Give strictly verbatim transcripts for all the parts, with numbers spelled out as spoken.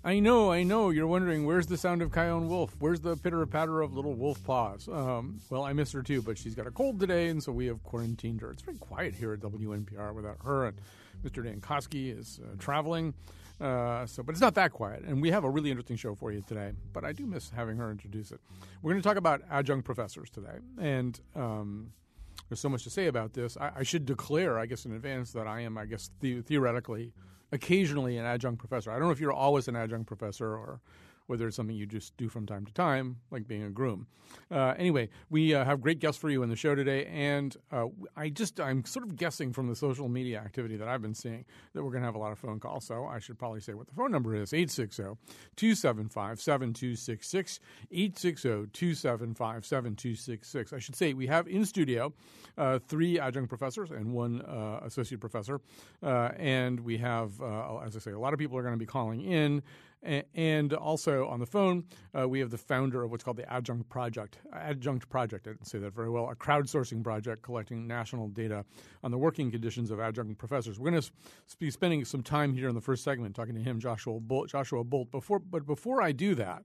I know, I know. You're wondering, where's the sound of Kyone Wolf? Where's the pitter-patter of little wolf paws? Um, well, I miss her too, but she's got a cold today, and so we have quarantined her. It's very quiet here at W N P R without her, and Mister Dan Koski is uh, traveling. Uh, so, but it's not that quiet, and we have a really interesting show for you today. But I do miss having her introduce it. We're going to talk about adjunct professors today, and um, there's so much to say about this. I, I should declare, I guess, in advance that I am, I guess, the- theoretically, occasionally an adjunct professor. I don't know if you're always an adjunct professor or whether it's something you just do from time to time, like being a groom. Uh, anyway, we uh, have great guests for you in the show today, and uh, I just I'm sort of guessing from the social media activity that I've been seeing that we're going to have a lot of phone calls. So I should probably say what the phone number is: eight six zero, two seven five, seven two six six, eight six zero, two seven five, seven two six six. I should say we have in studio uh, three adjunct professors and one uh, associate professor, uh, and we have, uh, as I say, a lot of people are going to be calling in. And also on the phone, uh, we have the founder of what's called the Adjunct Project. Adjunct Project, I didn't say that very well, a crowdsourcing project collecting national data on the working conditions of adjunct professors. We're going to be spending some time here in the first segment talking to him, Joshua Bolt. Joshua Bolt. Before, but before I do that,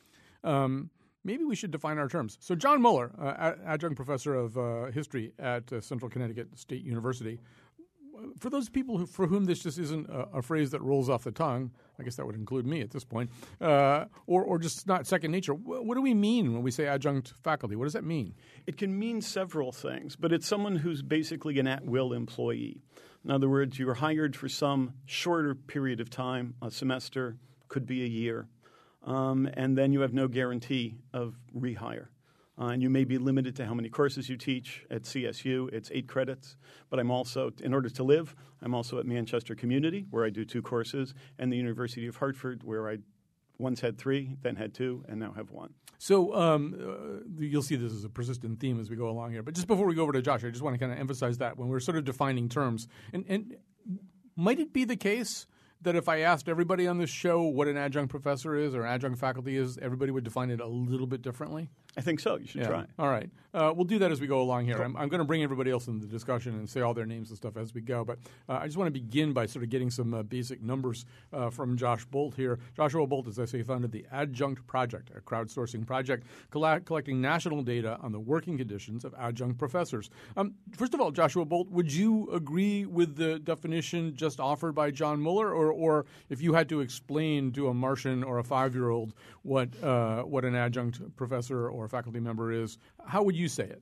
um, maybe we should define our terms. So John Muller, uh, adjunct professor of uh, history at uh, Central Connecticut State University. For those people who, for whom this just isn't a, a phrase that rolls off the tongue, I guess that would include me at this point, uh, or, or just not second nature, what, what do we mean when we say adjunct faculty? What does that mean? It can mean several things, but it's someone who's basically an at-will employee. In other words, you're hired for some shorter period of time, a semester, could be a year, um, and then you have no guarantee of rehire. Uh, and you may be limited to how many courses you teach. At C S U, it's eight credits. But I'm also, in order to live, I'm also at Manchester Community, where I do two courses, and the University of Hartford, where I once had three, then had two, and now have one. So um, uh, you'll see this as a persistent theme as we go along here. But just before we go over to Josh, I just want to kind of emphasize that when we're sort of defining terms. And, and might it be the case that if I asked everybody on this show what an adjunct professor is or adjunct faculty is, everybody would define it a little bit differently? I think so. You should yeah. try. All right. Uh, we'll do that as we go along here. Cool. I'm, I'm going to bring everybody else into the discussion and say all their names and stuff as we go. But uh, I just want to begin by sort of getting some uh, basic numbers uh, from Josh Bolt here. Joshua Bolt, as I say, founded the Adjunct Project, a crowdsourcing project coll- collecting national data on the working conditions of adjunct professors. Um, first of all, Joshua Bolt, would you agree with the definition just offered by John Muller? Or, or if you had to explain to a Martian or a five-year-old what uh, what an adjunct professor or faculty member is, how would you say it?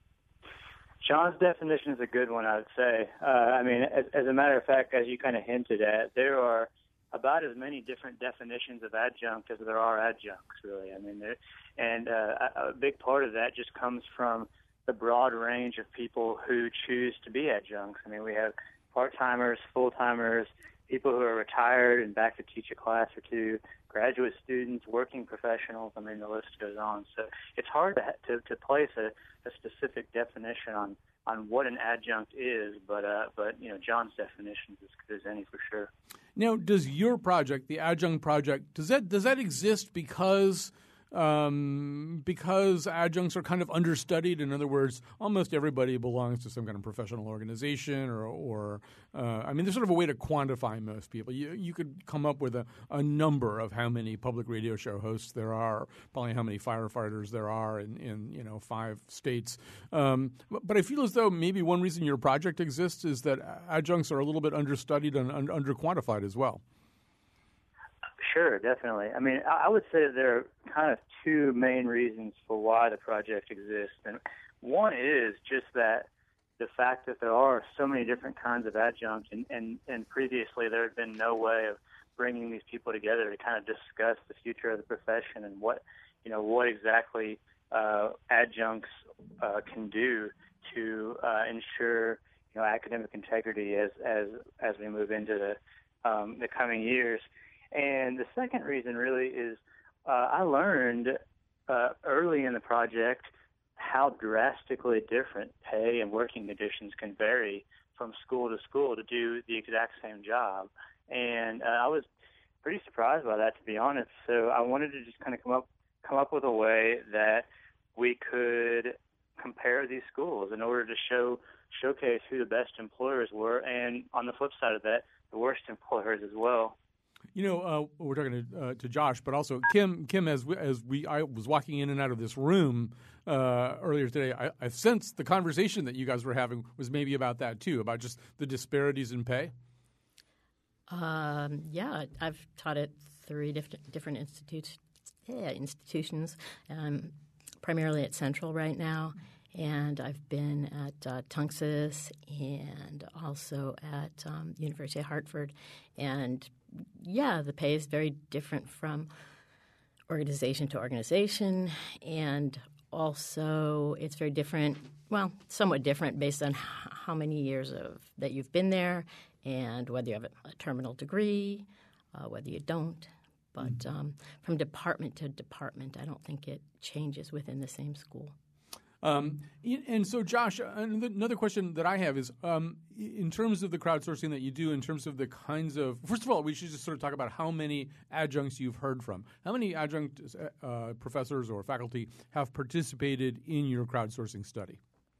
John's definition is a good one, I would say. Uh, I mean, as, as a matter of fact, as you kind of hinted at, there are about as many different definitions of adjunct as there are adjuncts, really. I mean, there, and uh, a, a big part of that just comes from the broad range of people who choose to be adjuncts. I mean, we have part-timers, full-timers, people who are retired and back to teach a class or two, graduate students, working professionals. I mean, the list goes on. So it's hard to to, to place a, a specific definition on, on what an adjunct is, but uh, but you know, John's definition is as good as any for sure. Now, does your project, the Adjunct Project, does that does that exist because um, because adjuncts are kind of understudied? In other words, almost everybody belongs to some kind of professional organization, or, or uh, I mean, there's sort of a way to quantify most people. You you could come up with a, a number of how many public radio show hosts there are, probably how many firefighters there are in, in you know five states. Um, but, but I feel as though maybe one reason your project exists is that adjuncts are a little bit understudied and un- under quantified as well. Sure, definitely. I mean, I would say that there are kind of two main reasons for why the project exists. And one is just that the fact that there are so many different kinds of adjuncts, and, and, and previously there had been no way of bringing these people together to kind of discuss the future of the profession and what, you know, what exactly uh, adjuncts uh, can do to uh, ensure, you know, academic integrity as as as we move into the um, the coming years. And the second reason really is uh, I learned uh, early in the project how drastically different pay and working conditions can vary from school to school to do the exact same job. And uh, I was pretty surprised by that, to be honest. So I wanted to just kind of come up come up with a way that we could compare these schools in order to show showcase who the best employers were, and on the flip side of that, the worst employers as well. You know, uh, we're talking to, uh, to Josh, but also Kim. Kim, as we, as we, I was walking in and out of this room uh, earlier today, I, I sensed the conversation that you guys were having was maybe about that too, about just the disparities in pay. Um, yeah, I've taught at three different different institutes, yeah, institutions, um, primarily at Central right now. And I've been at uh, Tunxus and also at um, University of Hartford. And, yeah, the pay is very different from organization to organization. And also it's very different, well, somewhat different based on h- how many years of that you've been there and whether you have a, a terminal degree, uh, whether you don't. But um, from department to department, I don't think it changes within the same school. Um, and so, Josh, another question that I have is, um, in terms of the crowdsourcing that you do, in terms of the kinds of – first of all, we should just sort of talk about how many adjuncts you've heard from. How many adjunct uh, professors or faculty have participated in your crowdsourcing study?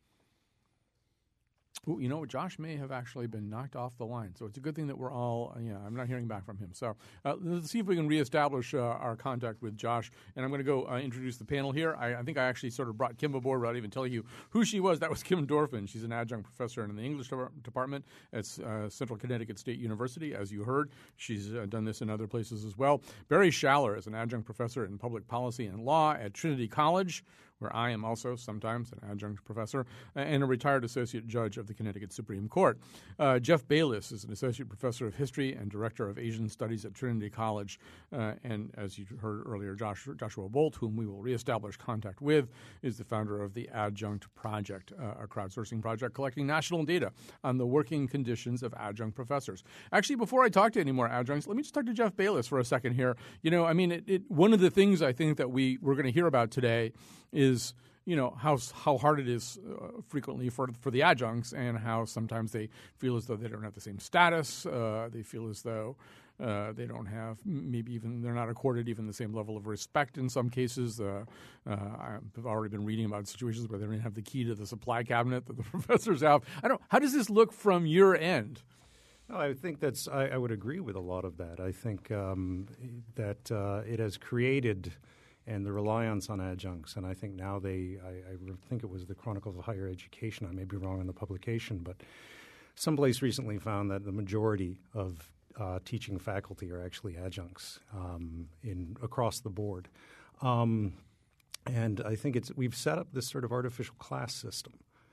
Ooh, you know, Josh may have actually been knocked off the line, so it's a good thing that we're all, yeah, I'm not hearing back from him. So uh, let's see if we can reestablish uh, our contact with Josh. And I'm going to go uh, introduce the panel here. I, I think I actually sort of brought Kim aboard without even telling you who she was. That was Kim Dorfman. She's an adjunct professor in the English department at uh, Central Connecticut State University. As you heard, she's uh, done this in other places as well. Barry Schaller is an adjunct professor in public policy and law at Trinity College, where I am also sometimes an adjunct professor, and a retired associate judge of the Connecticut Supreme Court. Uh, Jeff Bayless is an associate professor of history and director of Asian studies at Trinity College. Uh, and as you heard earlier, Josh, Joshua Bolt, whom we will reestablish contact with, is the founder of the Adjunct Project, uh, a crowdsourcing project collecting national data on the working conditions of adjunct professors. Actually, before I talk to any more adjuncts, let me just talk to Jeff Bayless for a second here. You know, I mean, it, it, one of the things I think that we, we're going to hear about today is, you know, how how hard it is uh, frequently for for the adjuncts, and how sometimes they feel as though they don't have the same status. Uh, they feel as though uh, they don't have maybe even they're not accorded even the same level of respect in some cases. Uh, uh, I've already been reading about situations where they don't have the key to the supply cabinet that the professors have. I don't. How does this look from your end? No, I think that's. I, I would agree with a lot of that. I think um, that uh, it has created. And the reliance on adjuncts. And I think now they, I, I think it was the Chronicles of Higher Education, I may be wrong on the publication, but someplace recently found that the majority of uh, teaching faculty are actually adjuncts um, in across the board. Um, and I think it's we've set up this sort of artificial class system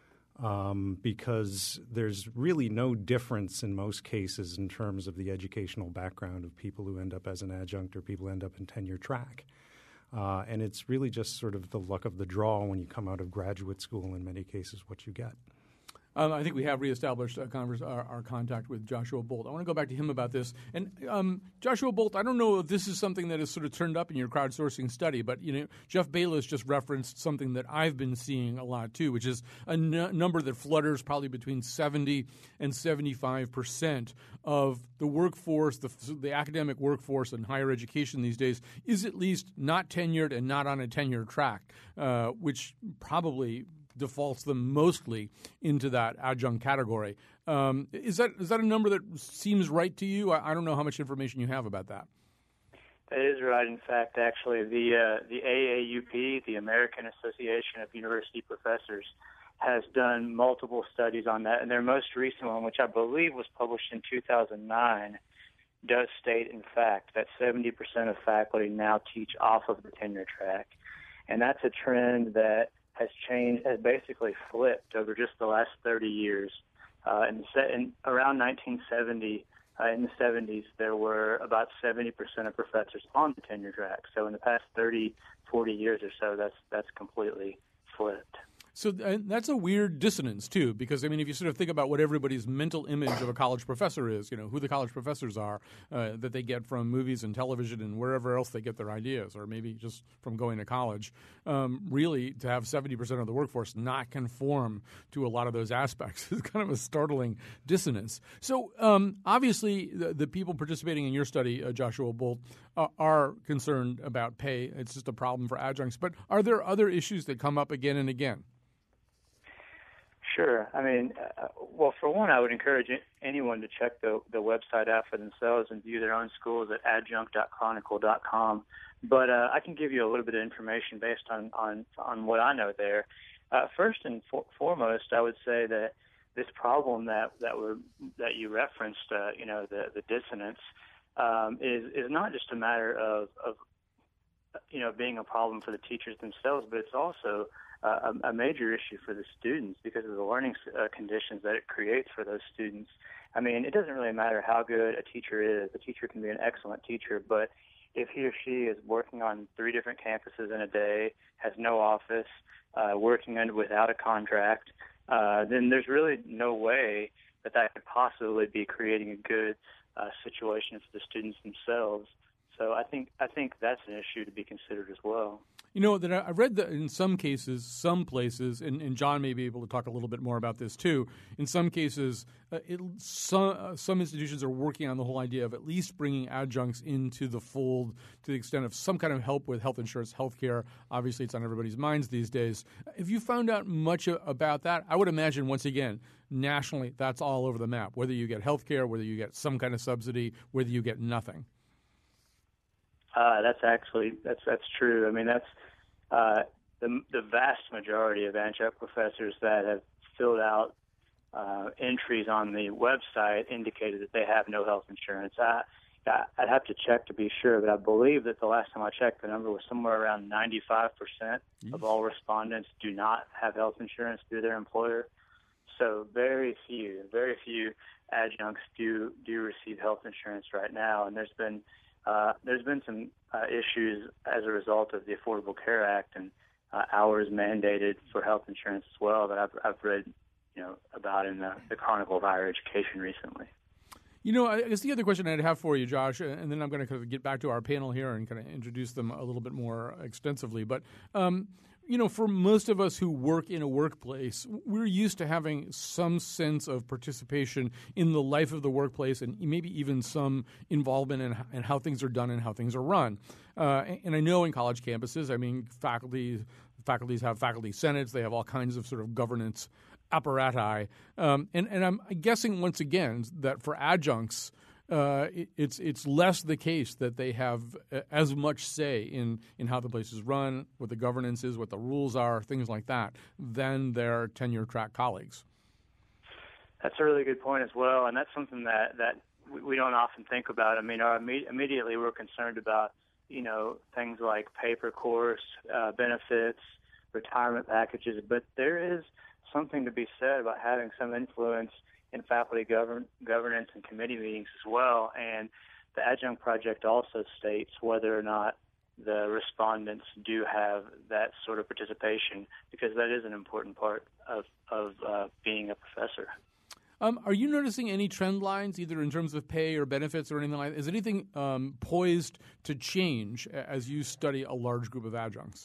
um, because there's really no difference in most cases in terms of the educational background of people who end up as an adjunct or people who end up in tenure track. Uh, and it's really just sort of the luck of the draw when you come out of graduate school in many cases what you get. Um, I think we have reestablished uh, converse, our, our contact with Joshua Bolt. I want to go back to him about this. And um, Joshua Bolt, I don't know if this is something that is sort of turned up in your crowdsourcing study, but you know, Jeff Bayless just referenced something that I've been seeing a lot too, which is a n- number that flutters probably between seventy and seventy-five percent of the workforce, the, the academic workforce in higher education these days is at least not tenured and not on a tenure track, uh, which probably defaults them mostly into that adjunct category. Um, is that is that a number that seems right to you? I, I don't know how much information you have about that. That is right. In fact, actually, the uh, the A A U P, the American Association of University Professors, has done multiple studies on that, and their most recent one, which I believe was published in two thousand nine, does state, in fact, that seventy percent of faculty now teach off of the tenure track, and that's a trend that has changed, has basically flipped over just the last thirty years. Uh, in, in around nineteen seventy, uh, in the seventies, there were about seventy percent of professors on the tenure track. So in the past thirty, forty years or so, that's that's completely flipped. So uh, that's a weird dissonance, too, because, I mean, if you sort of think about what everybody's mental image of a college professor is, you know, who the college professors are uh, that they get from movies and television and wherever else they get their ideas, or maybe just from going to college, um, really to have seventy percent of the workforce not conform to a lot of those aspects is kind of a startling dissonance. So um, obviously the, the people participating in your study, uh, Joshua Bolt, uh, are concerned about pay. It's just a problem for adjuncts. But are there other issues that come up again and again? Sure. I mean, uh, well, for one, I would encourage anyone to check the, the website out for themselves and view their own schools at adjunct dot chronicle dot com. But uh, I can give you a little bit of information based on, on, on what I know there. Uh, first and for, foremost, I would say that this problem that that we're that you referenced, uh, you know, the the dissonance, um, is is not just a matter of, of you know being a problem for the teachers themselves, but it's also uh, a, a major issue for the students because of the learning uh, conditions that it creates for those students. I mean, it doesn't really matter how good a teacher is. A teacher can be an excellent teacher, but if he or she is working on three different campuses in a day, has no office, uh, working under, without a contract, uh, then there's really no way that that could possibly be creating a good uh, situation for the students themselves. So I think I think that's an issue to be considered as well. You know, that I've read that in some cases, some places, and, and John may be able to talk a little bit more about this too, in some cases, uh, it, some, uh, some institutions are working on the whole idea of at least bringing adjuncts into the fold to the extent of some kind of help with health insurance, health care. Obviously, it's on everybody's minds these days. Have you found out much about that? I would imagine, once again, nationally, that's all over the map, whether you get health care, whether you get some kind of subsidy, whether you get nothing. Uh, that's actually that's that's true. I mean, that's uh, the the vast majority of adjunct professors that have filled out uh, entries on the website indicated that they have no health insurance. I, I'd have to check to be sure, but I believe that the last time I checked, the number was somewhere around ninety-five percent of all respondents do not have health insurance through their employer. So very few, very few adjuncts do do receive health insurance right now, and there's been Uh, there's been some uh, issues as a result of the Affordable Care Act and uh, hours mandated for health insurance as well that I've, I've read, you know, about in the, the Chronicle of Higher Education recently. You know, I guess the other question I'd have for you, Josh, and then I'm going to kind of get back to our panel here and kind of introduce them a little bit more extensively. But, um, you know, for most of us who work in a workplace, we're used to having some sense of participation in the life of the workplace and maybe even some involvement in, in how things are done and how things are run. Uh, and I know in college campuses, I mean, faculty faculties have faculty senates. They have all kinds of sort of governance apparati. Um, and, and I'm guessing, once again, that for adjuncts, Uh, it, it's it's less the case that they have as much say in, in how the place is run, what the governance is, what the rules are, things like that, than their tenure-track colleagues. That's a really good point as well, and that's something that, that we don't often think about. I mean, our, immediately we're concerned about, you know, things like paper course, uh, benefits, retirement packages, but there is something to be said about having some influence in faculty govern, governance and committee meetings as well. And the Adjunct Project also states whether or not the respondents do have that sort of participation, because that is an important part of, of uh, being a professor. Um, are you noticing any trend lines, either in terms of pay or benefits or anything like that? Is anything um, poised to change as you study a large group of adjuncts?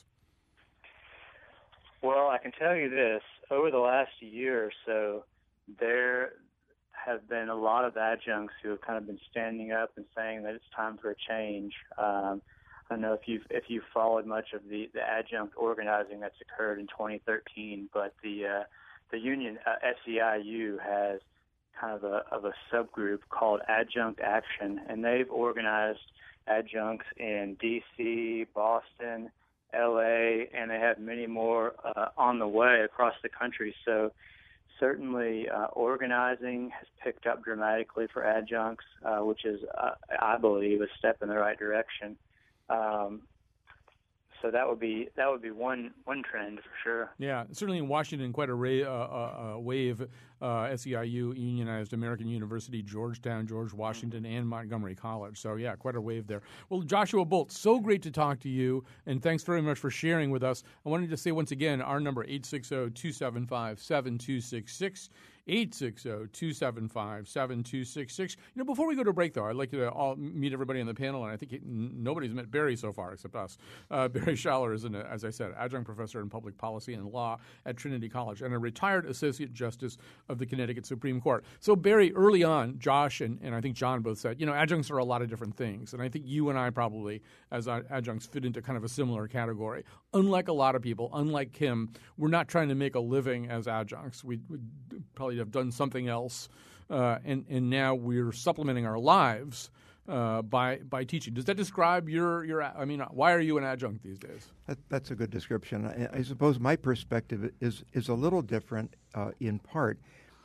Well, I can tell you this. Over the last year or so, there have been a lot of adjuncts who have kind of been standing up and saying that it's time for a change. Um, I don't know if you've if you've followed much of the, the adjunct organizing that's occurred in twenty thirteen, but the uh, the union uh, S E I U has kind of a of a subgroup called Adjunct Action, and they've organized adjuncts in D C, Boston, L A, and they have many more uh, on the way across the country. So certainly uh, organizing has picked up dramatically for adjuncts, uh, which is, uh, I believe, a step in the right direction. Um, so that would be that would be one one trend for sure. Yeah, certainly in Washington, quite a, ra- uh, uh, wave. Uh, S E I U, Unionized American University, Georgetown, George Washington, and Montgomery College. So, yeah, quite a wave there. Well, Joshua Bolt, so great to talk to you, and thanks very much for sharing with us. I wanted to say once again, our number, eight six zero, two seven five, seven two six six, eight six zero, two seven five, seven two six six. You know, before we go to break, though, I'd like to all meet everybody on the panel, and I think it, n- nobody's met Barry so far except us. Uh, Barry Schaller is, an, as I said, adjunct professor in public policy and law at Trinity College and a retired associate justice of the Connecticut Supreme Court. So, Barry, early on, Josh and, and I think John both said, you know, adjuncts are a lot of different things, and I think you and I probably, as adjuncts, fit into kind of a similar category. Unlike a lot of people, unlike Kim, we're not trying to make a living as adjuncts. We would probably have done something else, uh, and and now we're supplementing our lives uh, by by teaching. Does that describe your your? I mean, why are you an adjunct these days? That, that's a good description. I, I suppose my perspective is is a little different. Uh, in part,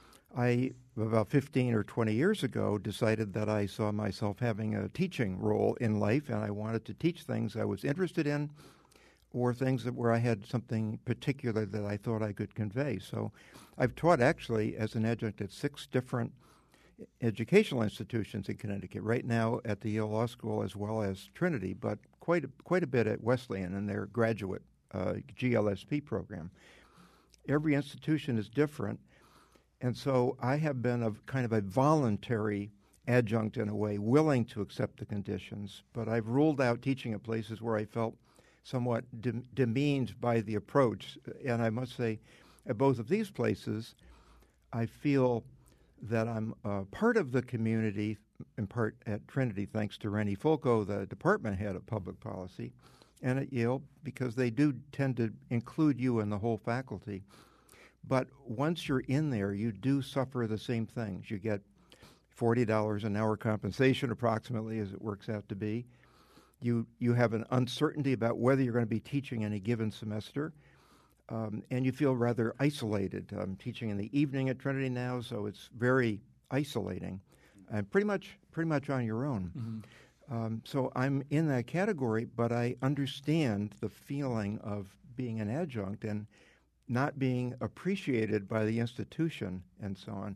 I about fifteen or twenty years ago decided that I saw myself having a teaching role in life, and I wanted to teach things I was interested in, or things that where I had something particular that I thought I could convey. So I've taught actually as an adjunct at six different educational institutions in Connecticut, right now at the Yale Law School as well as Trinity, but quite a, quite a bit at Wesleyan in their graduate uh, G L S P program. Every institution is different, and so I have been a kind of a voluntary adjunct in a way, willing to accept the conditions, but I've ruled out teaching at places where I felt somewhat de- demeaned by the approach. And I must say, at both of these places, I feel that I'm uh, part of the community, in part at Trinity, thanks to Rennie Fulco, the department head of public policy, and at Yale, because they do tend to include you in the whole faculty. But once you're in there, you do suffer the same things. You get forty dollars an hour compensation, approximately, as it works out to be. You you have an uncertainty about whether you're going to be teaching any given semester, um, and you feel rather isolated. I'm teaching in the evening at Trinity now, so it's very isolating, and pretty much pretty much on your own. Mm-hmm. Um, so I'm in that category, but I understand the feeling of being an adjunct and not being appreciated by the institution and so on.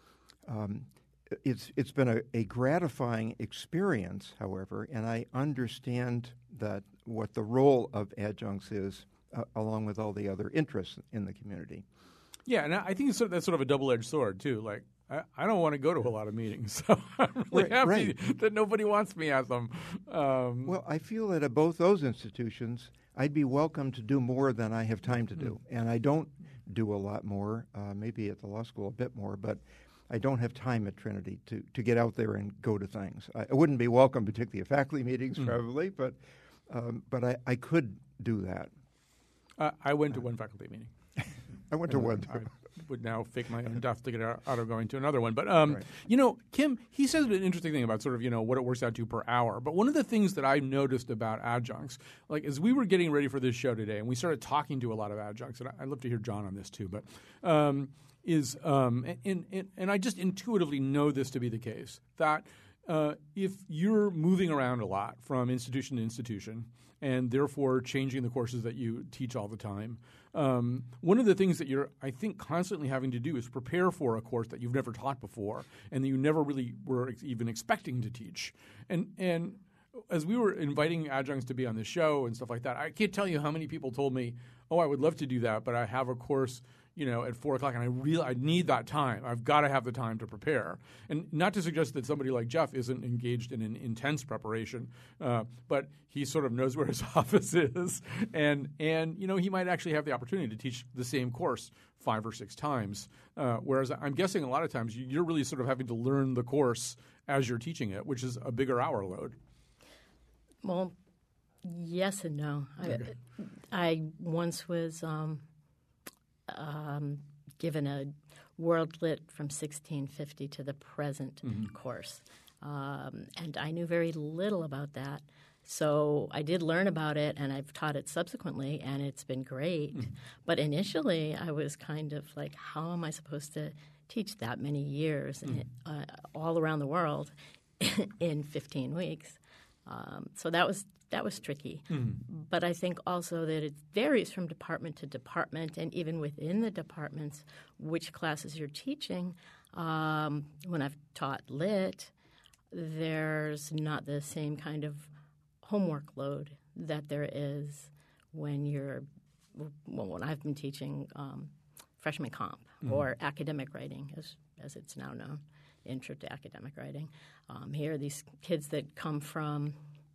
Um, It's it's been a, a gratifying experience, however, and I understand that what the role of adjuncts is, uh, along with all the other interests in the community. Yeah, and I think it's sort of, that's sort of a double-edged sword too. Like, I, I don't want to go to a lot of meetings, so I'm really right, happy right. that nobody wants me at them. Um, well, I feel that at both those institutions, I'd be welcome to do more than I have time to do, mm. and I don't do a lot more. Uh, maybe at the law school a bit more, but I don't have time at Trinity to, to get out there and go to things. I, I wouldn't be welcome, particularly at faculty meetings, mm. probably, but um, but I, I could do that. Uh, I went to one faculty meeting. I went to one. I would now fake my own death to get out of going to another one. But, um, right. you know, Kim, he says an interesting thing about sort of, you know, what it works out to per hour. But one of the things that I noticed about adjuncts, like as we were getting ready for this show today and we started talking to a lot of adjuncts, and I'd love to hear John on this too, but um, is um, and, and, and I just intuitively know this to be the case, that uh, if you're moving around a lot from institution to institution and therefore changing the courses that you teach all the time, Um, one of the things that you're, I think, constantly having to do is prepare for a course that you've never taught before and that you never really were ex- even expecting to teach. And and as we were inviting adjuncts to be on the show and stuff like that, I can't tell you how many people told me, oh, I would love to do that, but I have a course, you know, at four o'clock, and I really I need that time. I've got to have the time to prepare. And not to suggest that somebody like Jeff isn't engaged in an intense preparation, uh, but he sort of knows where his office is, and and you know he might actually have the opportunity to teach the same course five or six times. Uh, whereas I'm guessing a lot of times you're really sort of having to learn the course as you're teaching it, which is a bigger hour load. Well, yes and no. Okay. I, I once was um, um, given a World Lit from sixteen fifty to the present mm-hmm. course, um, and I knew very little about that. So I did learn about it, and I've taught it subsequently, and it's been great. Mm-hmm. But initially, I was kind of like, how am I supposed to teach that many years mm-hmm. uh, all around the world in fifteen weeks? Um, so that was that was tricky. Mm-hmm. But I think also that it varies from department to department, and even within the departments, which classes you're teaching. Um, when I've taught Lit, there's not the same kind of homework load that there is when you're well, when I've been teaching um, freshman comp, mm-hmm. or academic writing, as as it's now known, intro to academic writing. Um, here are these kids that come from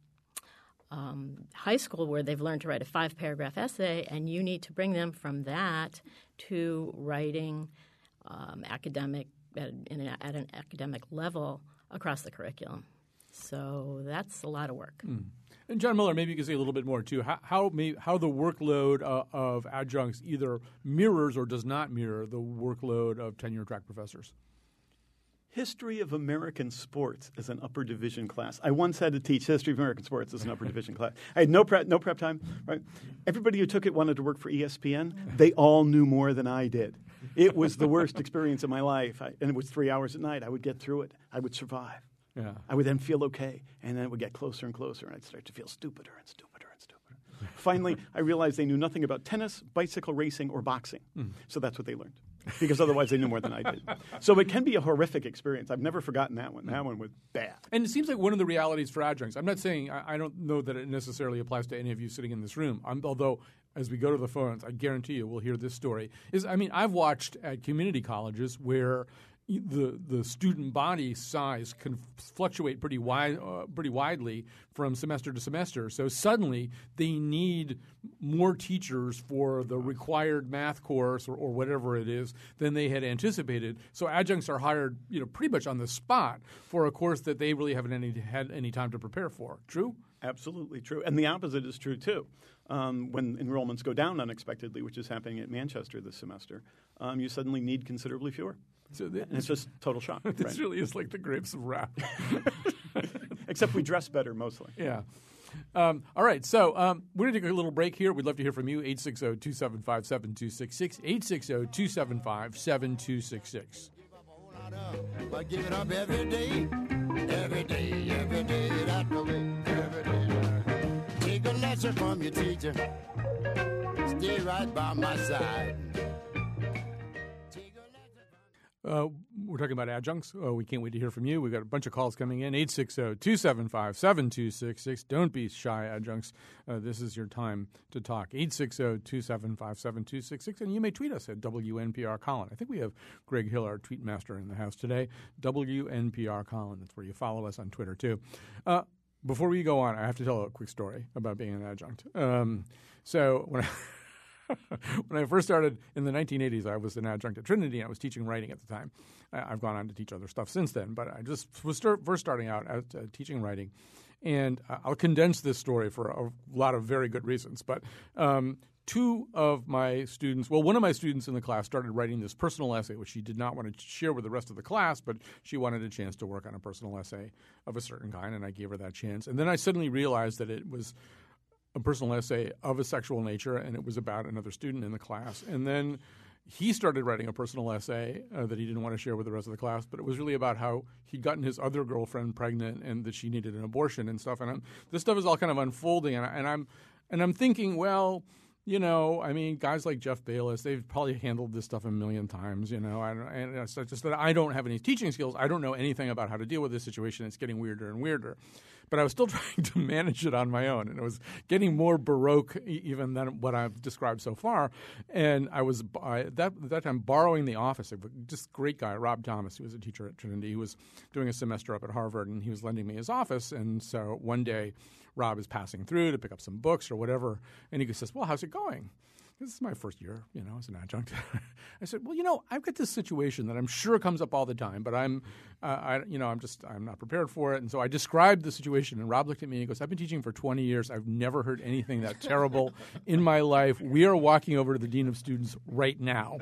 um, high school where they've learned to write a five-paragraph essay, and you need to bring them from that to writing um, academic at an, at an academic level across the curriculum. So that's a lot of work. Mm. And John Miller, maybe you can say a little bit more too. How how, may, how the workload uh, of adjuncts either mirrors or does not mirror the workload of tenure track professors. History of American sports as an upper division class. I once had to teach history of American sports as an upper division class. I had no prep, no prep time. Right? Everybody who took it wanted to work for E S P N. They all knew more than I did. It was the worst experience of my life, I, and it was three hours at night. I would get through it. I would survive. Yeah. I would then feel okay, and then it would get closer and closer, and I'd start to feel stupider and stupider and stupider. Finally, I realized they knew nothing about tennis, bicycle racing, or boxing. Mm. So that's what they learned, because otherwise they knew more than I did. So it can be a horrific experience. I've never forgotten that one. That one was bad. And it seems like one of the realities for adjuncts, I'm not saying, I, I don't know that it necessarily applies to any of you sitting in this room, I'm, although as we go to the phones, I guarantee you we'll hear this story, is, I mean, I've watched at community colleges where the the student body size can fluctuate pretty wide, uh, pretty widely from semester to semester. So suddenly they need more teachers for the required math course or, or whatever it is than they had anticipated. So adjuncts are hired, you know, pretty much on the spot for a course that they really haven't any, had any time to prepare for. True? Absolutely true. And the opposite is true too. Um, when enrollments go down unexpectedly, which is happening at Manchester this semester, um, you suddenly need considerably fewer. So the, and it's just total shock. This right? really is like the grapes of wrath. Except we dress better mostly. Yeah. Um, all right. So um, we're going to take a little break here. We'd love to hear from you. eight six zero, two seven five, seven two six six. eight six zero, two seven five, seven two six six. But give it up every day, every day, every day, that's the way, every day. Take a lesson from your teacher. Stay right by my side. Uh, we're talking about adjuncts. Oh, we can't wait to hear from you. We've got a bunch of calls coming in. eight six zero, two seven five, seven two six six. Don't be shy, adjuncts. Uh, this is your time to talk. eight six zero, two seven five, seven two six six. And you may tweet us at W N P R Colin. I think we have Greg Hill, our tweet master, in the house today. W N P R Colin. That's where you follow us on Twitter, too. Uh, before we go on, I have to tell a quick story about being an adjunct. Um, so when I... When I first started in the nineteen eighties, I was an adjunct at Trinity, and I was teaching writing at the time. I've gone on to teach other stuff since then, but I just was start, first starting out at uh, teaching writing. And uh, I'll condense this story for a lot of very good reasons. But um, two of my students – well, one of my students in the class started writing this personal essay, which she did not want to share with the rest of the class, but she wanted a chance to work on a personal essay of a certain kind, and I gave her that chance. And then I suddenly realized that it was – a personal essay of a sexual nature, and it was about another student in the class. And then he started writing a personal essay uh, that he didn't want to share with the rest of the class, but it was really about how he'd gotten his other girlfriend pregnant and that she needed an abortion and stuff. And I'm, this stuff is all kind of unfolding, and, I, and I'm and I'm thinking, well, you know, I mean, guys like Jeff Bayless, they've probably handled this stuff a million times, you know, and, and it's just that I don't have any teaching skills. I don't know anything about how to deal with this situation. It's getting weirder and weirder. But I was still trying to manage it on my own, and it was getting more baroque even than what I've described so far. And I was I, that at that time borrowing the office of just great guy, Rob Thomas, who was a teacher at Trinity. He was doing a semester up at Harvard, and he was lending me his office. And so one day, Rob is passing through to pick up some books or whatever, and he says, "Well, how's it going?" This is my first year, you know, as an adjunct. I said, well, you know, I've got this situation that I'm sure comes up all the time, but I'm, uh, I, you know, I'm just, I'm not prepared for it. And so I described the situation, and Rob looked at me and he goes, I've been teaching for twenty years. I've never heard anything that terrible in my life. We are walking over to the Dean of Students right now.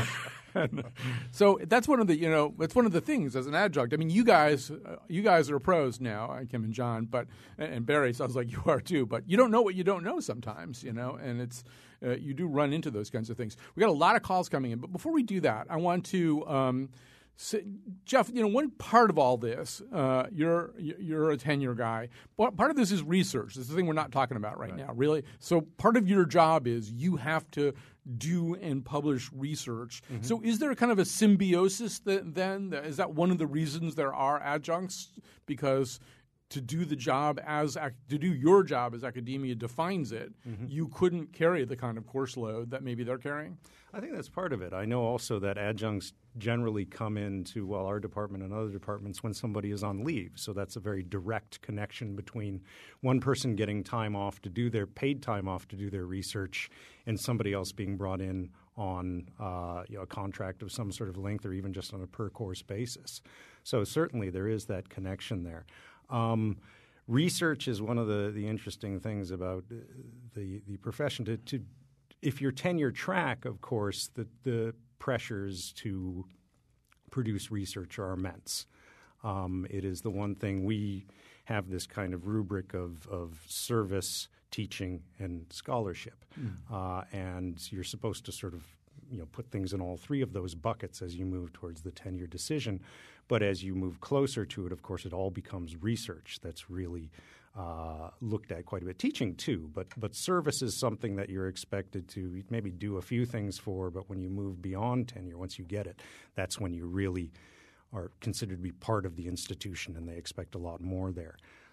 And so that's one of the, you know, that's one of the things as an adjunct. I mean, you guys, uh, you guys are pros now, Kim and John, but and Barry sounds like you are too. But you don't know what you don't know sometimes, you know, and it's uh, you do run into those kinds of things. We got a lot of calls coming in, but before we do that, I want to. Um, So, Jeff, you know, one part of all this, uh, you're you're a tenure guy. Part of this is research. This is the thing we're not talking about right, right now, really. So part of your job is you have to do and publish research. Mm-hmm. So is there kind of a symbiosis that, then? Is that one of the reasons there are adjuncts? Because to do the job as to do your job as academia defines it, mm-hmm. you couldn't carry the kind of course load that maybe they're carrying? I think that's part of it. I know also that adjuncts generally come into, well, our department and other departments when somebody is on leave. So that's a very direct connection between one person getting time off to do their paid time off to do their research and somebody else being brought in on uh, you know, a contract of some sort of length or even just on a per-course basis. So certainly there is that connection there. Um, research is one of the, the interesting things about the, the profession. To, to If you're tenure track, of course, the, the pressures to produce research are immense. Um, it is the one thing we have this kind of rubric of, of service, teaching, and scholarship. Mm. Uh, and you're supposed to sort of you know, put things in all three of those buckets as you move towards the tenure decision. But as you move closer to it, of course, it all becomes research that's really uh, looked at quite a bit. Teaching, too, but but service is something that you're expected to maybe do a few things for, but when you move beyond tenure, once you get it, that's when you really are considered to be part of the institution, and they expect a lot more there.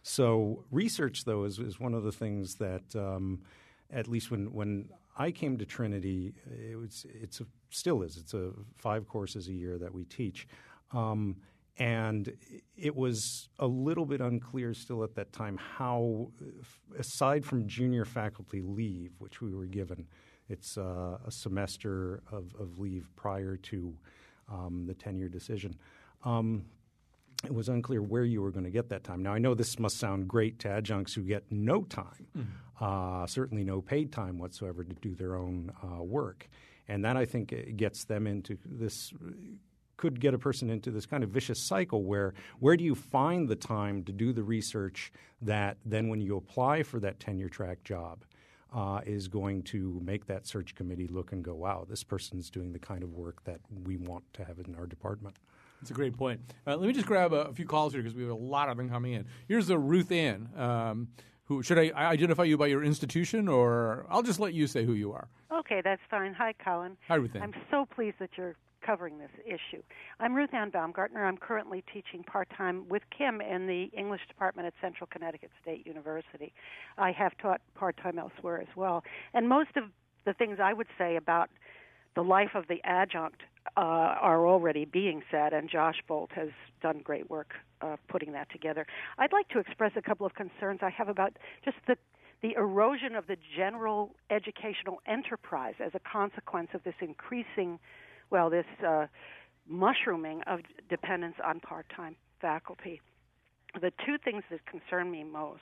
So research, though, is, is one of the things that um, at least when, when I came to Trinity, it was, it's a, still is. It's a five courses a year that we teach. Um, and it was a little bit unclear still at that time how, aside from junior faculty leave, which we were given, it's uh, a semester of, of leave prior to um, the tenure decision. Um, it was unclear where you were going to get that time. Now, I know this must sound great to adjuncts who get no time, mm-hmm. uh, certainly no paid time whatsoever to do their own uh, work. And that, I think, gets them into this – could get a person into this kind of vicious cycle where where do you find the time to do the research that then when you apply for that tenure track job uh, is going to make that search committee look and go, wow, this person's doing the kind of work that we want to have in our department. That's a great point. Uh, let me just grab a, a few calls here because we have a lot of them coming in. Here's a Ruth Ann. Um, who should I identify you by your institution, or I'll just let you say who you are? Okay, that's fine. Hi, Colin. Hi, Ruth Ann. I'm so pleased that you're covering this issue. I'm Ruth Ann Baumgartner. I'm currently teaching part-time with Kim in the English department at Central Connecticut State University. I have taught part-time elsewhere as well. And most of the things I would say about the life of the adjunct uh, are already being said, and Josh Bolt has done great work uh, putting that together. I'd like to express a couple of concerns I have about just the the erosion of the general educational enterprise as a consequence of this increasing well, this uh, mushrooming of dependence on part-time faculty. The two things that concern me most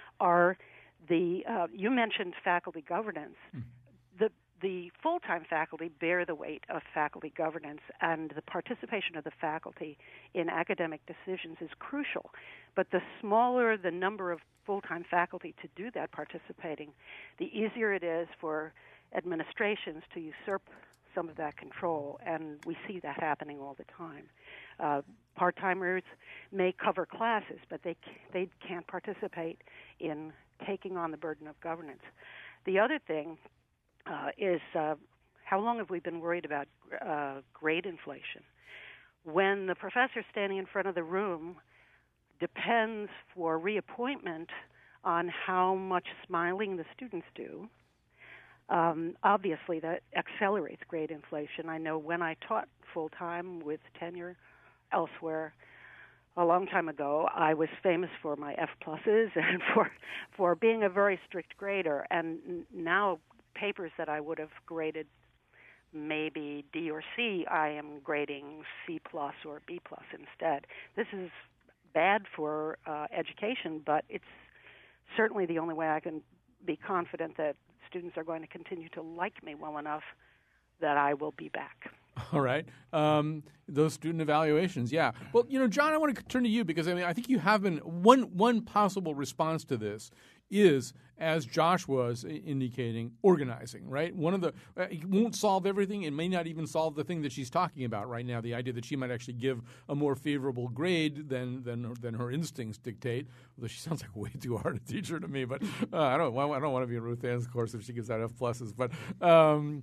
are the, uh, you mentioned faculty governance. Mm. The the full-time faculty bear the weight of faculty governance, and the participation of the faculty in academic decisions is crucial. But the smaller the number of full-time faculty to do that participating, the easier it is for administrations to usurp some of that control, and we see that happening all the time. Uh, part-timers may cover classes, but they they can't participate in taking on the burden of governance. The other thing uh, is uh, how long have we been worried about uh, grade inflation? When the professor standing in front of the room depends for reappointment on how much smiling the students do, Um, obviously, that accelerates grade inflation. I know when I taught full-time with tenure elsewhere a long time ago, I was famous for my F pluses and for for being a very strict grader. And now papers that I would have graded maybe D or C, I am grading C plus or B plus instead. This is bad for uh, education, but it's certainly the only way I can be confident that students are going to continue to like me well enough that I will be back. All right. Um, those student evaluations, yeah. Well, you know, John, I want to turn to you because, I mean, I think you have been – one one possible response to this is, as Josh was indicating, organizing, right? One of the uh, – it won't solve everything. It may not even solve the thing that she's talking about right now, the idea that she might actually give a more favorable grade than than, than her instincts dictate, although she sounds like way too hard a teacher to me. But uh, I don't I don't want to be in Ruth Ann's course if she gives out F pluses. But um,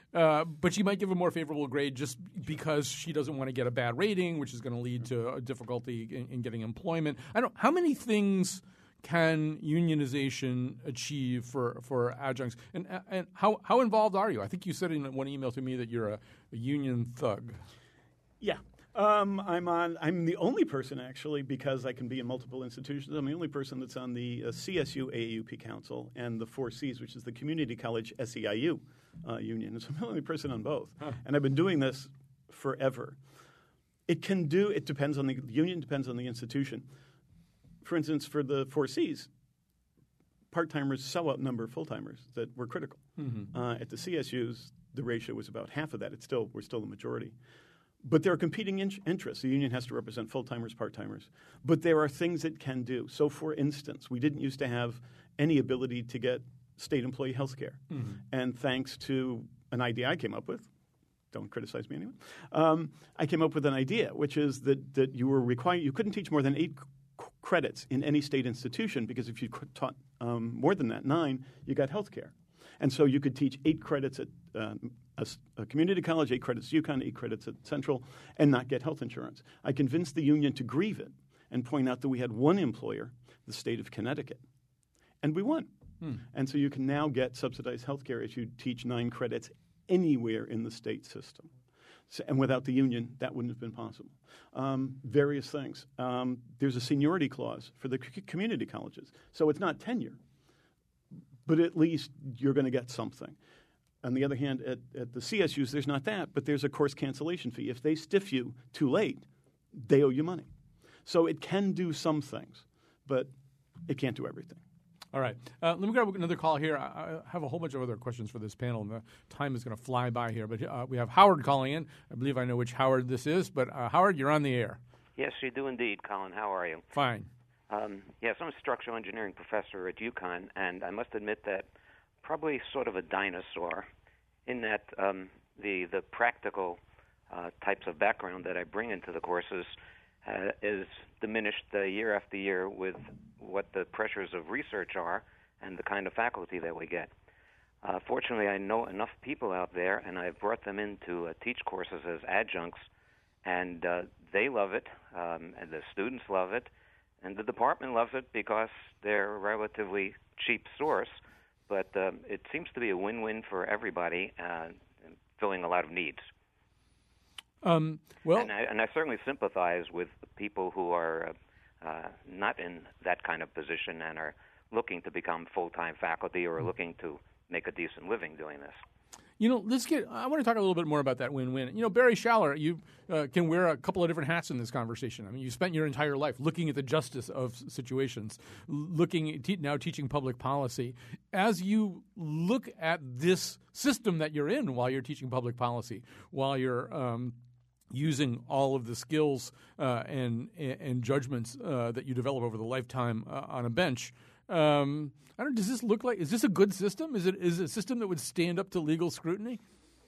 Uh, but she might give a more favorable grade just because she doesn't want to get a bad rating, which is going to lead to a difficulty in, in getting employment. I don't. How many things can unionization achieve for, for adjuncts? And and how how involved are you? I think you said in one email to me that you're a, a union thug. Yeah. Um, I'm on. I'm the only person, actually, because I can be in multiple institutions. I'm the only person that's on the uh, C S U A A U P Council and the four Cs, which is the Community College S E I U uh, union. So I'm the only person on both, huh. and I've been doing this forever. It can do. It depends on the, the union. Depends on the institution. For instance, for the four Cs, part-timers so outnumber full-timers that were critical. Mm-hmm. Uh, at the C S Us, the ratio was about half of that. It's still we're still the majority. But there are competing in- interests. The union has to represent full-timers, part-timers. But there are things it can do. So, for instance, we didn't used to have any ability to get state employee health care. Mm-hmm. And thanks to an idea I came up with, don't criticize me anyway, um, I came up with an idea, which is that, that you were required, you couldn't teach more than eight c- credits in any state institution because if you taught um, more than that, nine, you got health care. And so you could teach eight credits at uh, a, a community college, eight credits at UConn, eight credits at Central, and not get health insurance. I convinced the union to grieve it and point out that we had one employer, the state of Connecticut, and we won. Hmm. And so you can now get subsidized health care if you teach nine credits anywhere in the state system. So, and without the union, that wouldn't have been possible. Um, various things. Um, there's a seniority clause for the c- community colleges. So it's not tenure, but at least you're going to get something. On the other hand, at, at the C S Us, there's not that, but there's a course cancellation fee. If they stiff you too late, they owe you money. So it can do some things, but it can't do everything. All right. Uh, let me grab another call here. I, I have a whole bunch of other questions for this panel, and the time is going to fly by here. But uh, we have Howard calling in. I believe I know which Howard this is. But, uh, Howard, you're on the air. Yes, you do indeed, Colin. How are you? Fine. Um, yes, I'm a structural engineering professor at UConn, and I must admit that probably sort of a dinosaur in that um, the, the practical uh, types of background that I bring into the courses uh, is diminished uh, year after year with what the pressures of research are and the kind of faculty that we get. Uh, fortunately, I know enough people out there, and I've brought them in to uh, teach courses as adjuncts, and uh, they love it, um, and the students love it, and the department loves it because they're a relatively cheap source, but um, it seems to be a win-win for everybody, uh, filling a lot of needs. Um, well, and I, and I certainly sympathize with people who are uh, uh, not in that kind of position and are looking to become full-time faculty or looking to make a decent living doing this. You know, let's get. I want to talk a little bit more about that win-win. You know, Barry Schaller, you uh, can wear a couple of different hats in this conversation. I mean, you spent your entire life looking at the justice of situations, looking at te- now teaching public policy. As you look at this system that you're in while you're teaching public policy, while you're um, using all of the skills uh, and and judgments uh, that you develop over the lifetime uh, on a bench. Um, I don't. Does this look like? Is this a good system? Is it is it a system that would stand up to legal scrutiny?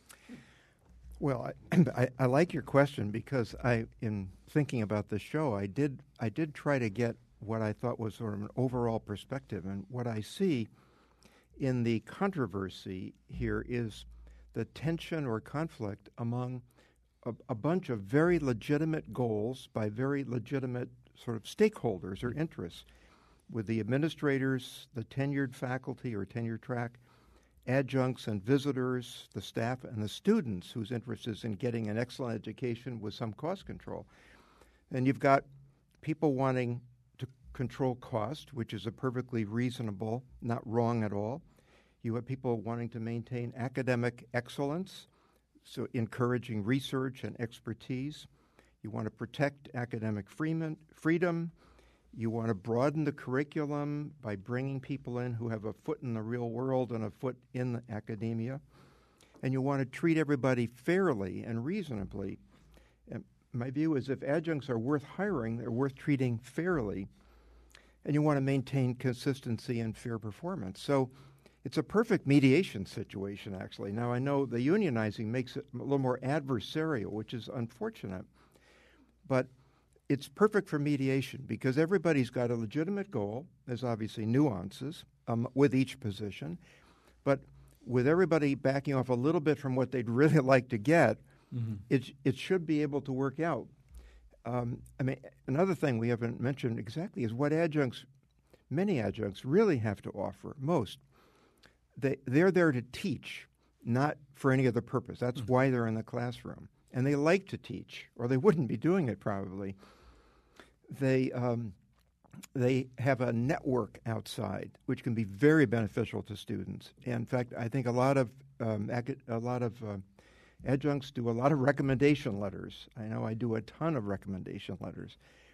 Well, I, I, I like your question because I, in thinking about this show, I did I did try to get what I thought was sort of an overall perspective, and what I see in the controversy here is the tension or conflict among a, a bunch of very legitimate goals by very legitimate sort of stakeholders or interests, with the administrators, the tenured faculty or tenure track, adjuncts and visitors, the staff, and the students whose interest is in getting an excellent education with some cost control. And you've got people wanting to control cost, which is a perfectly reasonable, not wrong at all. You have people wanting to maintain academic excellence, so encouraging research and expertise. You want to protect academic freedom. You want to broaden the curriculum by bringing people in who have a foot in the real world and a foot in academia. And you want to treat everybody fairly and reasonably. And my view is if adjuncts are worth hiring, they're worth treating fairly. And you want to maintain consistency and fair performance. So it's a perfect mediation situation, actually. Now, I know the unionizing makes it a little more adversarial, which is unfortunate. But it's perfect for mediation because everybody's got a legitimate goal. There's obviously nuances um, with each position. But with everybody backing off a little bit from what they'd really like to get, mm-hmm. it it should be able to work out. Um, I mean, another thing we haven't mentioned exactly is what adjuncts, many adjuncts, really have to offer. Most, they they're there to teach, not for any other purpose. That's mm-hmm. why they're in the classroom, and they like to teach, or they wouldn't be doing it probably. They um, they have a network outside, which can be very beneficial to students. In fact, I think a lot of um, a lot of uh, adjuncts do a lot of recommendation letters. I know I do a ton of recommendation letters.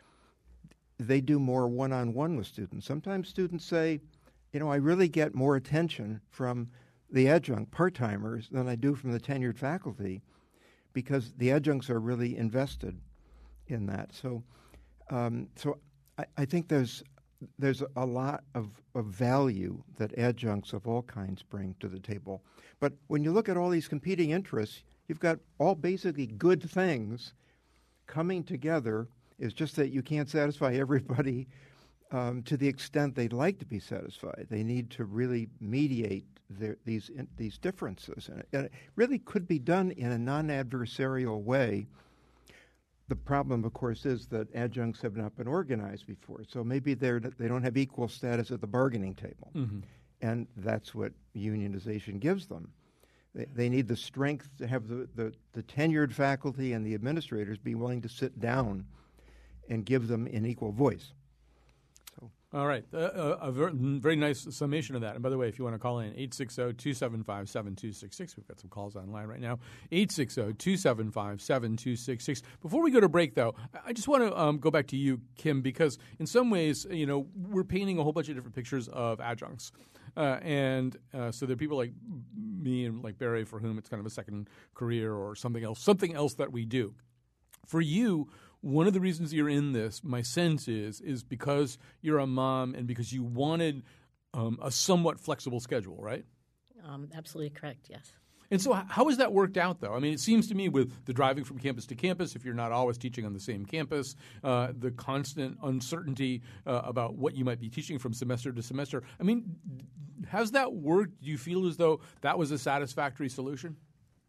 They do more one-on-one with students. Sometimes students say, you know, I really get more attention from the adjunct part-timers than I do from the tenured faculty, because the adjuncts are really invested in that. So, um, so I, I think there's there's a lot of, of value that adjuncts of all kinds bring to the table. But when you look at all these competing interests, you've got all basically good things coming together. It's just that you can't satisfy everybody um, to the extent they'd like to be satisfied. They need to really mediate their, these in, these differences. And it, and it really could be done in a non-adversarial way. The problem, of course, is that adjuncts have not been organized before. So maybe they're, they don't have equal status at the bargaining table. Mm-hmm. And that's what unionization gives them. They, they need the strength to have the, the, the tenured faculty and the administrators be willing to sit down and give them an equal voice. So. All right. Uh, uh, a very, very nice summation of that. And by the way, if you want to call in, eight six zero, two seven five, seven two six six. We've got some calls online right now. eight six zero, two seven five, seven two six six. Before we go to break, though, I just want to um, go back to you, Kim, because in some ways, you know, we're painting a whole bunch of different pictures of adjuncts. Uh, and uh, so there are people like me and like Barry for whom it's kind of a second career or something else, something else that we do. For you, one of the reasons you're in this, my sense is, is because you're a mom and because you wanted um, a somewhat flexible schedule, right? Um, absolutely correct, yes. And so how has that worked out, though? I mean, it seems to me with the driving from campus to campus, if you're not always teaching on the same campus, uh, the constant uncertainty uh, about what you might be teaching from semester to semester. I mean, has that worked? Do you feel as though that was a satisfactory solution?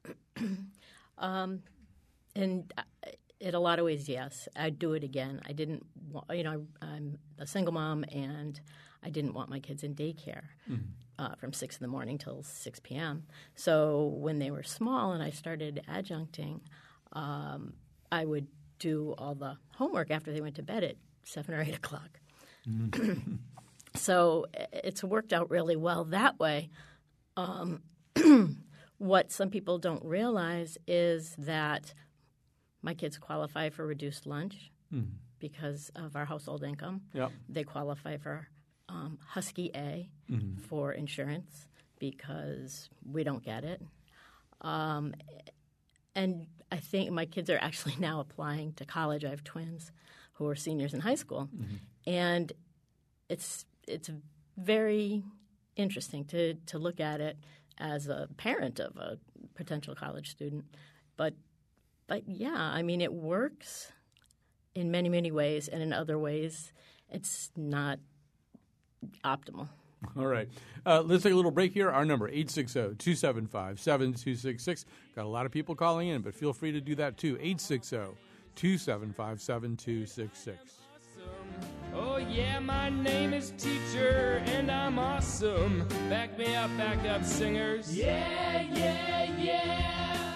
um, in, in a lot of ways, yes. I'd do it again. I didn't want, you know, I'm a single mom, and I didn't want my kids in daycare. Mm-hmm. Uh, from six in the morning till six p.m. So when they were small and I started adjuncting, um, I would do all the homework after they went to bed at seven or eight o'clock. Mm-hmm. So it's worked out really well that way. Um, what some people don't realize is that my kids qualify for reduced lunch mm-hmm. because of our household income. Yep. They qualify for Um, Husky A mm-hmm. for insurance because we don't get it. Um, and I think my kids are actually now applying to college. I have twins who are seniors in high school. Mm-hmm. And it's it's very interesting to, to look at it as a parent of a potential college student. But, but yeah, I mean, it works in many, many ways, and in other ways it's not optimal. All right. Uh, let's take a little break here. Our number, eight six zero, two seven five, seven two six six. Got a lot of people calling in, but feel free to do that too. eight six zero, two seven five, seven two six six. Oh, yeah, my name is Teacher, and I'm awesome. Back me up, back up, singers. Yeah, yeah, yeah.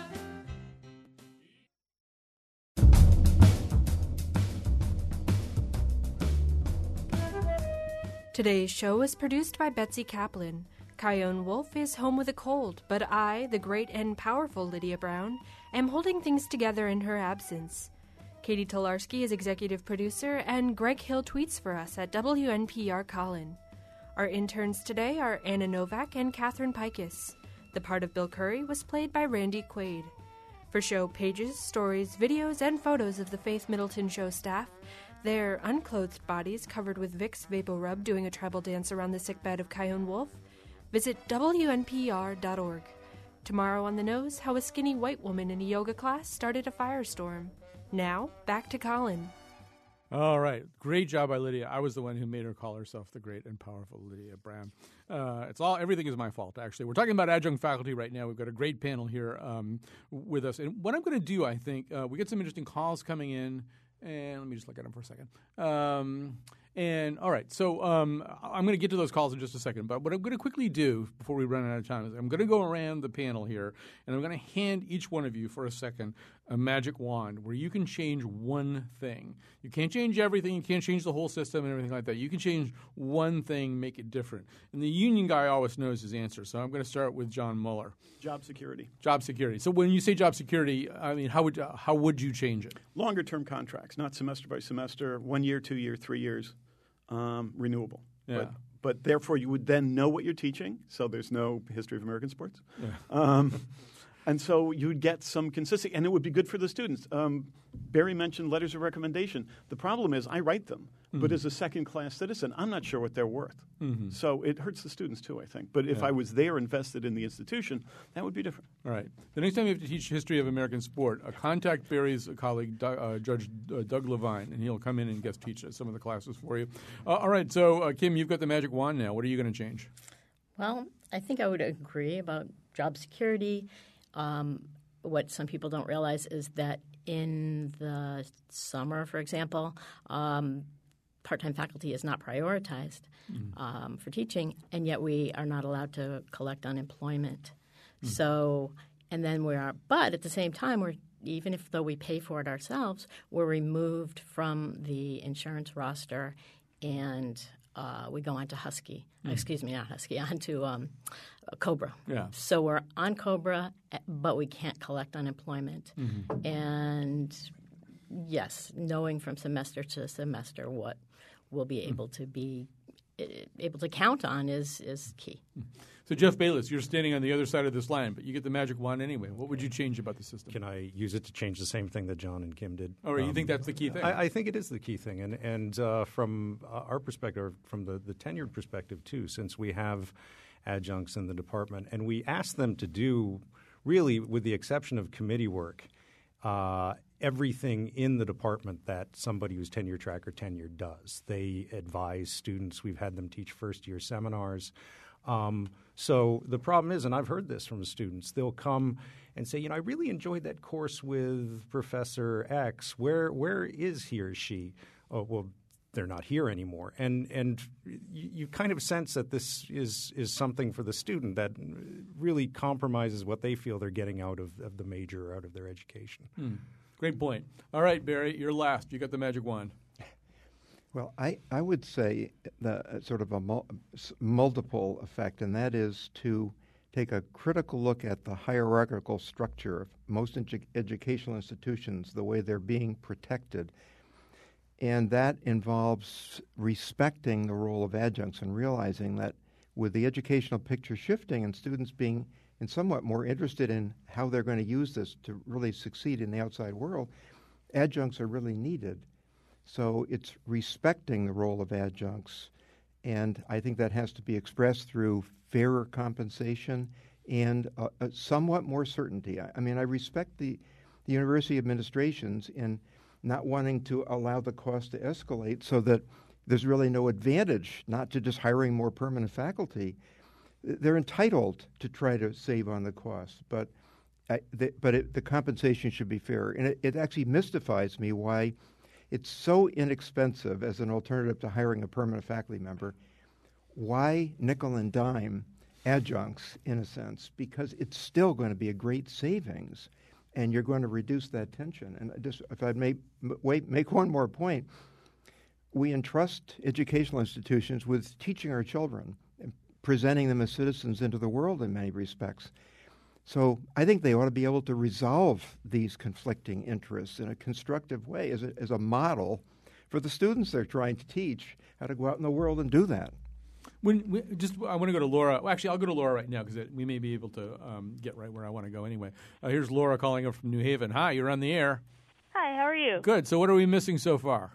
Today's show is produced by Betsy Kaplan. Chion Wolf is home with a cold, but I, the great and powerful Lydia Brown, am holding things together in her absence. Katie Tolarski is executive producer, and Greg Hill tweets for us at W N P R Colin. Our interns today are Anna Novak and Catherine Pikus. The part of Bill Curry was played by Randy Quaid. For show pages, stories, videos, and photos of the Faith Middleton Show staff, their unclothed bodies covered with Vicks VapoRub doing a tribal dance around the sickbed of Chion Wolf, visit W N P R dot org. Tomorrow on the Nose, how a skinny white woman in a yoga class started a firestorm. Now, back to Colin. All right. Great job by Lydia. I was the one who made her call herself the great and powerful Lydia Brown. Uh, it's all everything is my fault, actually. We're talking about adjunct faculty right now. We've got a great panel here um, with us. And what I'm going to do, I think, uh, we get some interesting calls coming in. And let me just look at them for a second. Um, and all right, so um, I'm going to get to those calls in just a second. But what I'm going to quickly do before we run out of time is I'm going to go around the panel here, and I'm going to hand each one of you for a second a magic wand where you can change one thing. You can't change everything. You can't change the whole system and everything like that. You can change one thing, make it different. And the union guy always knows his answer. So I'm going to start with John Muller. Job security. Job security. So when you say job security, I mean, how would uh, how would you change it? Longer term contracts, not semester by semester, one year, two year, three years, um, renewable. Yeah. But, but therefore, you would then know what you're teaching. So there's no history of American sports. Yeah. Um, and so you'd get some consistency, and it would be good for the students. Um, Barry mentioned letters of recommendation. The problem is I write them, mm-hmm. but as a second-class citizen, I'm not sure what they're worth. Mm-hmm. So it hurts the students too, I think. But if Yeah. I was there invested in the institution, that would be different. All right. The next time you have to teach history of American sport, uh, contact Barry's colleague, Doug, uh, Judge uh, Doug Levine, and he'll come in and guest teach some of the classes for you. Uh, all right. So, uh, Kim, you've got the magic wand now. What are you going to change? Well, I think I would agree about job security. Um, what some people don't realize is that in the summer, for example, um, part-time faculty is not prioritized mm. um, for teaching, and yet we are not allowed to collect unemployment. Mm. So, and then we are, but at the same time, we're even if though we pay for it ourselves, we're removed from the insurance roster, and uh, we go on to Husky. Mm. Excuse me, not Husky, on to um, Cobra. Yeah. So we're on Cobra, but we can't collect unemployment. Mm-hmm. And yes, knowing from semester to semester what we'll be able to be able to count on is is key. So, Jeff Bayless, you're standing on the other side of this line, but you get the magic wand anyway. What would you change about the system? Can I use it to change the same thing that John and Kim did? All right, um, you think that's the key thing? I, I think it is the key thing. And, and uh, from uh, our perspective, from the, the tenured perspective too, since we have adjuncts in the department, and we ask them to do, really, with the exception of committee work, uh, everything in the department that somebody who's tenure track or tenured does. They advise students. We've had them teach first-year seminars. Um, so the problem is, and I've heard this from the students, they'll come and say, you know, I really enjoyed that course with Professor X. Where where is he or she? Oh, well, they're not here anymore. And and you, you kind of sense that this is is something for the student that really compromises what they feel they're getting out of, of the major or out of their education. Hmm. Great point. All right, Barry, you're last. You got the magic wand. Well, I, I would say the uh, sort of a mul- multiple effect, and that is to take a critical look at the hierarchical structure of most edu- educational institutions, the way they're being protected. And that involves respecting the role of adjuncts and realizing that with the educational picture shifting and students being and somewhat more interested in how they're going to use this to really succeed in the outside world, adjuncts are really needed. So it's respecting the role of adjuncts, and I think that has to be expressed through fairer compensation and uh, uh, somewhat more certainty. I, I mean, I respect the, the university administrations in not wanting to allow the cost to escalate so that there's really no advantage not to just hiring more permanent faculty. They're entitled to try to save on the cost, but I, they, but it, the compensation should be fair. And it, it actually mystifies me why it's so inexpensive as an alternative to hiring a permanent faculty member. Why nickel and dime adjuncts, in a sense? Because it's still going to be a great savings, and you're going to reduce that tension. And just if I may wait, make one more point, we entrust educational institutions with teaching our children and presenting them as citizens into the world in many respects. So I think they ought to be able to resolve these conflicting interests in a constructive way as a, as a model for the students they're trying to teach how to go out in the world and do that. When we, just, I want to go to Laura. Well, actually, I'll go to Laura right now because we may be able to um, get right where I want to go anyway. Uh, here's Laura calling up from New Haven. Hi, you're on the air. Hi, how are you? Good. So what are we missing so far?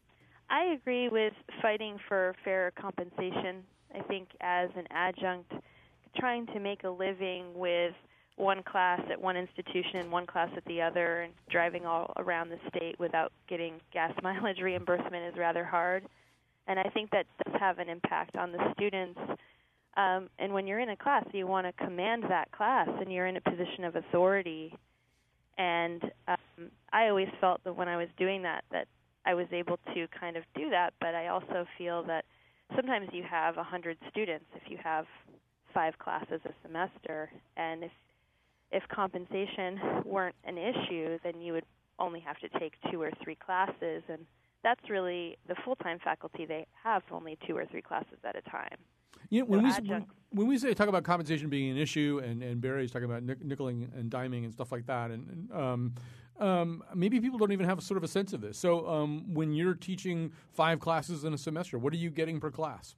I agree with fighting for fair compensation. I think as an adjunct, trying to make a living with one class at one institution and one class at the other, and driving all around the state without getting gas mileage reimbursement is rather hard. And I think that does have an impact on the students. Um, and when you're in a class, you want to command that class, and you're in a position of authority. And um, I always felt that when I was doing that, that I was able to kind of do that. But I also feel that sometimes you have one hundred students if you have five classes a semester, and if if compensation weren't an issue, then you would only have to take two or three classes, and that's really the full-time faculty. They have only two or three classes at a time. You know, when, so we, when, when we say talk about compensation being an issue, and, and Barry's talking about nick- nickeling and diming and stuff like that, and, and um, um, maybe people don't even have sort of a sense of this. So um, when you're teaching five classes in a semester, what are you getting per class?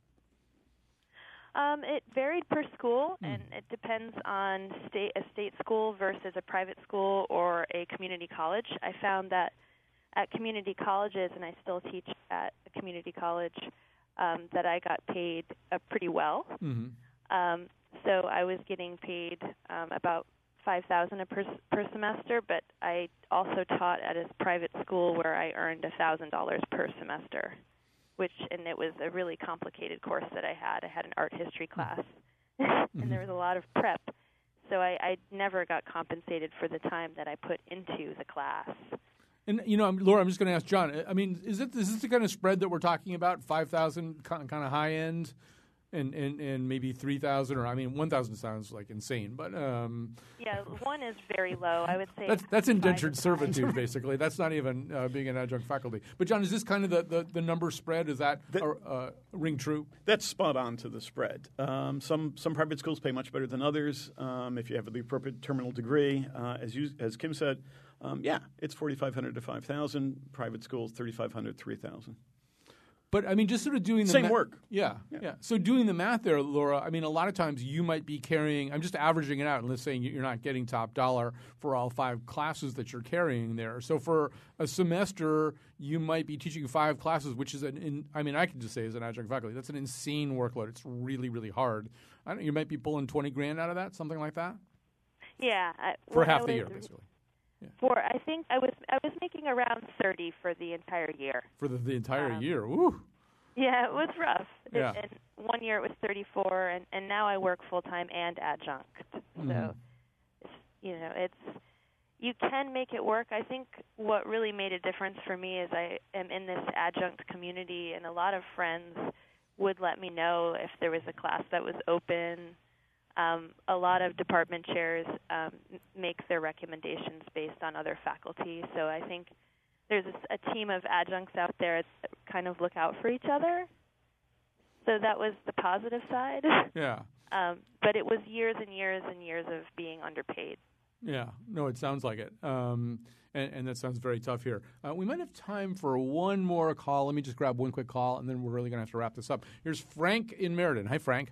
Um, it varied per school, mm. and it depends on state a state school versus a private school or a community college. I found that at community colleges, and I still teach at a community college, um, that I got paid uh, pretty well. Mm-hmm. Um, so I was getting paid um, about five thousand dollars per, per semester, but I also taught at a private school where I earned one thousand dollars per semester. Which and it was a really complicated course that I had. I had an art history class, mm-hmm. and there was a lot of prep. So I, I never got compensated for the time that I put into the class. And you know, Laura, I'm just going to ask John. I mean, is it is this the kind of spread that we're talking about? Five thousand kind of high end, and, and, and maybe three thousand, or I mean, one thousand sounds like insane, but um, yeah, one is very low. I would say that's that's indentured servitude, basically. That's not even uh, being an adjunct faculty. But John, is this kind of the, the, the number spread? Is that, that uh, ring true? That's spot on to the spread. Um, some some private schools pay much better than others. Um, if you have the appropriate terminal degree, uh, as you as Kim said, um, yeah, it's forty-five hundred to five thousand. Private schools thirty-five hundred, three thousand. But, I mean, just sort of doing the Same ma- work. Yeah, yeah, yeah. So doing the math there, Laura, I mean, a lot of times you might be carrying – I'm just averaging it out and let's say you're not getting top dollar for all five classes that you're carrying there. So for a semester, you might be teaching five classes, which is an in, – I mean, I can just say as an adjunct faculty, that's an insane workload. It's really, really hard. I don't, you might be pulling twenty grand out of that, something like that? Yeah. I, for half was, the year, basically. Yeah. For I think I was I was making around thirty for the entire year. For the, the entire um, year, woo. Yeah, it was rough. Yeah. And one year it was thirty-four, and, and now I work full time and adjunct. Mm-hmm. So, it's, you know, it's you can make it work. I think what really made a difference for me is I am in this adjunct community, and a lot of friends would let me know if there was a class that was open. Um, a lot of department chairs um, make their recommendations based on other faculty. So I think there's a, a team of adjuncts out there that kind of look out for each other. So that was the positive side. Yeah. Um, but it was years and years and years of being underpaid. Yeah. No, it sounds like it. Um, and, and that sounds very tough here. Uh, we might have time for one more call. Let me just grab one quick call, and then we're really going to have to wrap this up. Here's Frank in Meriden. Hi, Frank.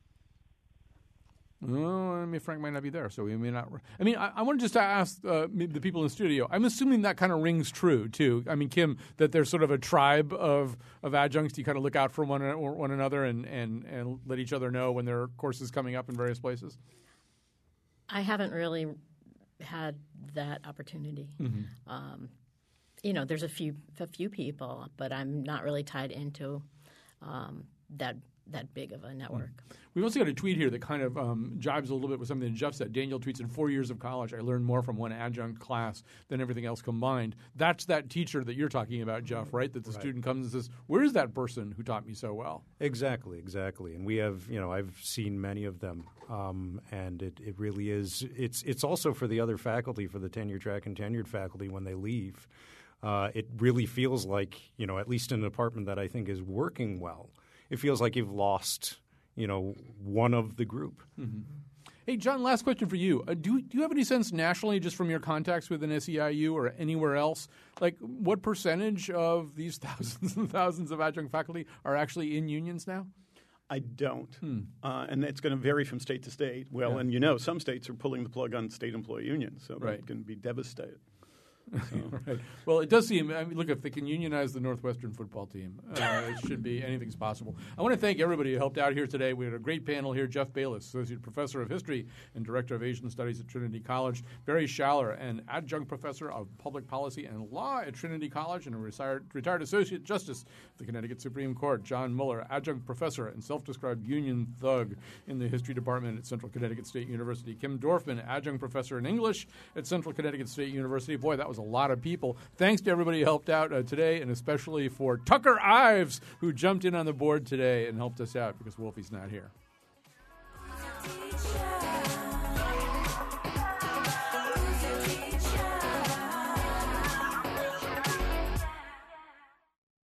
Oh, I mean, Frank might not be there, so we may not. I mean, I, I want to just ask uh, the people in the studio. I'm assuming that kind of rings true too. I mean, Kim, that there's sort of a tribe of, of adjuncts. You kind of look out for one one another and, and, and let each other know when there are courses coming up in various places. I haven't really had that opportunity. Mm-hmm. Um, you know, there's a few a few people, but I'm not really tied into um, that. that big of a network. We've also got a tweet here that kind of um, jibes a little bit with something that Jeff said. Daniel tweets, in four years of college, I learned more from one adjunct class than everything else combined. That's that teacher that you're talking about, Jeff, right? That the right. student comes and says, where is that person who taught me so well? Exactly, exactly. And we have, you know, I've seen many of them. Um, and it, it really is, it's, it's also for the other faculty, for the tenure track and tenured faculty when they leave. Uh, it really feels like, you know, at least in a department that I think is working well, it feels like you've lost, you know, one of the group. Mm-hmm. Hey, John, last question for you. Uh, do, do you have any sense nationally, just from your contacts with an S E I U or anywhere else, like what percentage of these thousands and thousands of adjunct faculty are actually in unions now? I don't. Hmm. Uh, and it's going to vary from state to state. Well, yeah. and you know, some states are pulling the plug on state employee unions, so right. they're going to be devastated. So. Right. Well, it does seem, I mean, look, if they can unionize the Northwestern football team, uh, it should be, anything's possible. I want to thank everybody who helped out here today. We had a great panel here. Jeff Bayless, Associate Professor of History and Director of Asian Studies at Trinity College. Barry Schaller, an Adjunct Professor of Public Policy and Law at Trinity College and a retired, retired Associate Justice of the Connecticut Supreme Court. John Muller, Adjunct Professor and self-described union thug in the History Department at Central Connecticut State University. Kim Dorfman, Adjunct Professor in English at Central Connecticut State University. Boy, that was a lot of people. Thanks to everybody who helped out uh, today, and especially for Tucker Ives, who jumped in on the board today and helped us out because Wolfie's not here.